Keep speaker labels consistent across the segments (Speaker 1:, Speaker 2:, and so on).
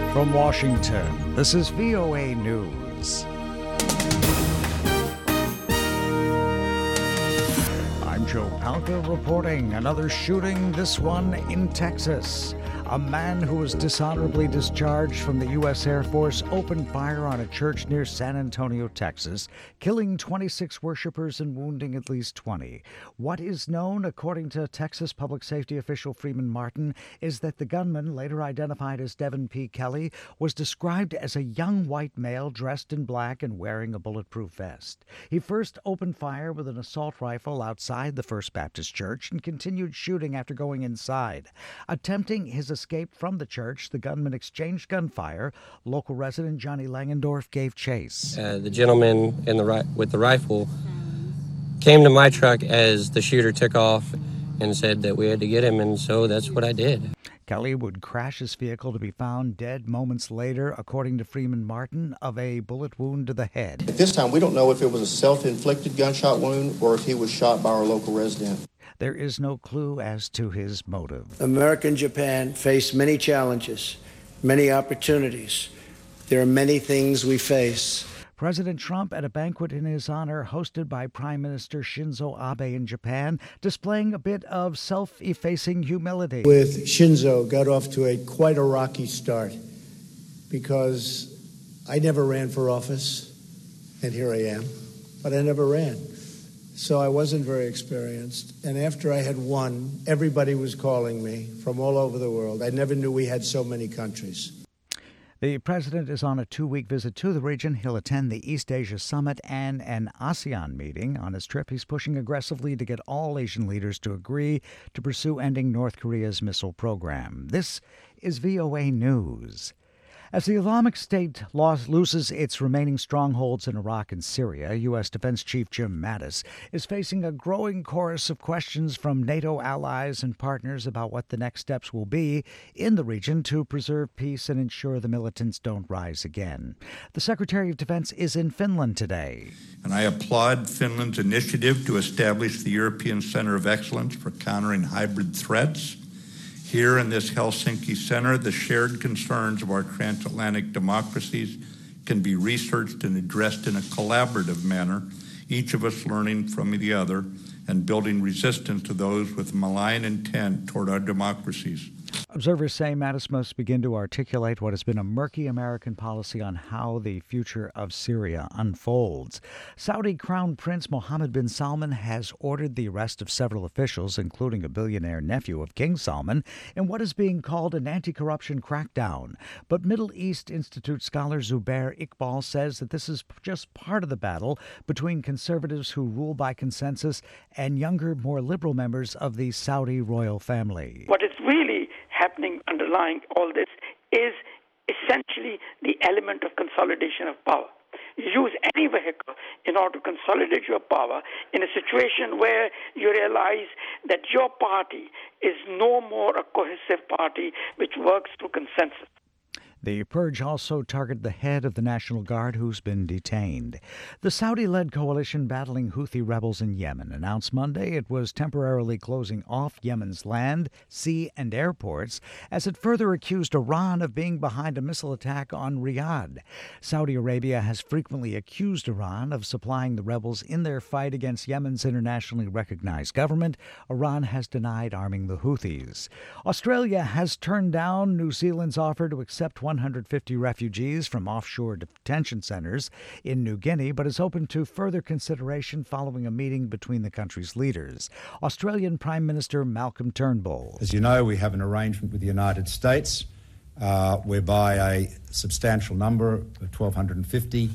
Speaker 1: From Washington, this is VOA News. I'm Joe Palca reporting another shooting, this one in Texas. A man who was dishonorably discharged from the U.S. Air Force opened fire on a church near San Antonio, Texas, killing 26 worshipers and wounding at least 20. What is known, according to Texas public safety official Freeman Martin, is that the gunman, later identified as Devin P. Kelly, was described as a young white male dressed in black and wearing a bulletproof vest. He first opened fire with an assault rifle outside the First Baptist Church and continued shooting after going inside. Attempting his escape from the church, the gunman exchanged gunfire. Local resident Johnny Langendorf gave chase.
Speaker 2: The gentleman with the rifle came to my truck as the shooter took off and said that we had to get him, and so that's what I did.
Speaker 1: Kelly would crash his vehicle to be found dead moments later, according to Freeman Martin, of a bullet wound to the head.
Speaker 3: At this time, we don't know if it was a self-inflicted gunshot wound or if he was shot by our local resident.
Speaker 1: There is no clue as to his motive.
Speaker 4: America and Japan face many challenges, many opportunities. There are many things we face.
Speaker 1: President Trump at a banquet in his honor hosted by Prime Minister Shinzo Abe in Japan, displaying a bit of self-effacing humility.
Speaker 4: With Shinzo, got off to quite a rocky start because I never ran for office, and here I am, but I never ran. So I wasn't very experienced. And after I had won, everybody was calling me from all over the world. I never knew we had so many countries.
Speaker 1: The president is on a 2-week visit to the region. He'll attend the East Asia Summit and an ASEAN meeting. On his trip, he's pushing aggressively to get all Asian leaders to agree to pursue ending North Korea's missile program. This is VOA News. As the Islamic State loses its remaining strongholds in Iraq and Syria, U.S. Defense Chief Jim Mattis is facing a growing chorus of questions from NATO allies and partners about what the next steps will be in the region to preserve peace and ensure the militants don't rise again. The Secretary of Defense is in Finland today.
Speaker 5: And I applaud Finland's initiative to establish the European Center of Excellence for Countering Hybrid Threats. Here in this Helsinki Center, the shared concerns of our transatlantic democracies can be researched and addressed in a collaborative manner, each of us learning from the other and building resistance to those with malign intent toward our democracies.
Speaker 1: Observers say Mattis must begin to articulate what has been a murky American policy on how the future of Syria unfolds. Saudi Crown Prince Mohammed bin Salman has ordered the arrest of several officials, including a billionaire nephew of King Salman, in what is being called an anti-corruption crackdown. But Middle East Institute scholar Zubair Iqbal says that this is just part of the battle between conservatives who rule by consensus and younger, more liberal members of the Saudi royal family.
Speaker 6: What is really happening underlying all this is essentially the element of consolidation of power. You use any vehicle in order to consolidate your power in a situation where you realize that your party is no more a cohesive party which works through consensus.
Speaker 1: The purge also targeted the head of the National Guard, who's been detained. The Saudi-led coalition battling Houthi rebels in Yemen announced Monday it was temporarily closing off Yemen's land, sea, and airports as it further accused Iran of being behind a missile attack on Riyadh. Saudi Arabia has frequently accused Iran of supplying the rebels in their fight against Yemen's internationally recognized government. Iran has denied arming the Houthis. Australia has turned down New Zealand's offer to accept 150 refugees from offshore detention centers in New Guinea, but is open to further consideration following a meeting between the country's leaders. Australian Prime Minister Malcolm Turnbull.
Speaker 7: As you know, we have an arrangement with the United States whereby a substantial number of 1,250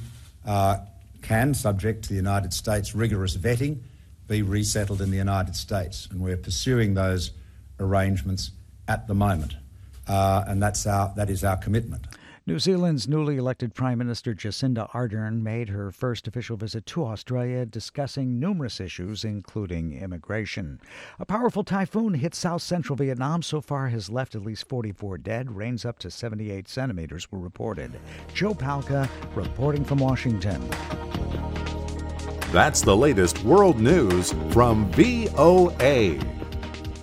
Speaker 7: can, subject to the United States rigorous vetting, be resettled in the United States. And we're pursuing those arrangements at the moment. And that is our commitment.
Speaker 1: New Zealand's newly elected Prime Minister Jacinda Ardern made her first official visit to Australia, discussing numerous issues, including immigration. A powerful typhoon hit south-central Vietnam. So far has left at least 44 dead. Rains up to 78 centimeters were reported. Joe Palca reporting from Washington.
Speaker 8: That's the latest world news from VOA.